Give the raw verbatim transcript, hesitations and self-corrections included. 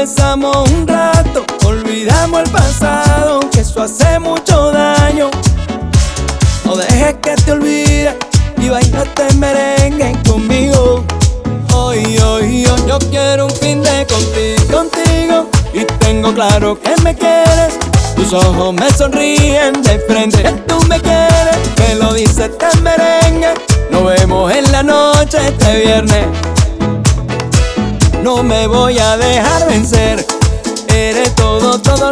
besamos un rato, olvidamos el pasado, que eso hace mucho daño. No dejes que te olvide y baila este merengue conmigo. Hoy, hoy, hoy, yo quiero un fin de contigo, contigo. Y tengo claro que me quieres. Tus ojos me sonríen de frente, que tú me quieres. Me lo dice este merengue. Nos vemos en la noche este viernes. No me voy a dejar vencer. Eres todo, todo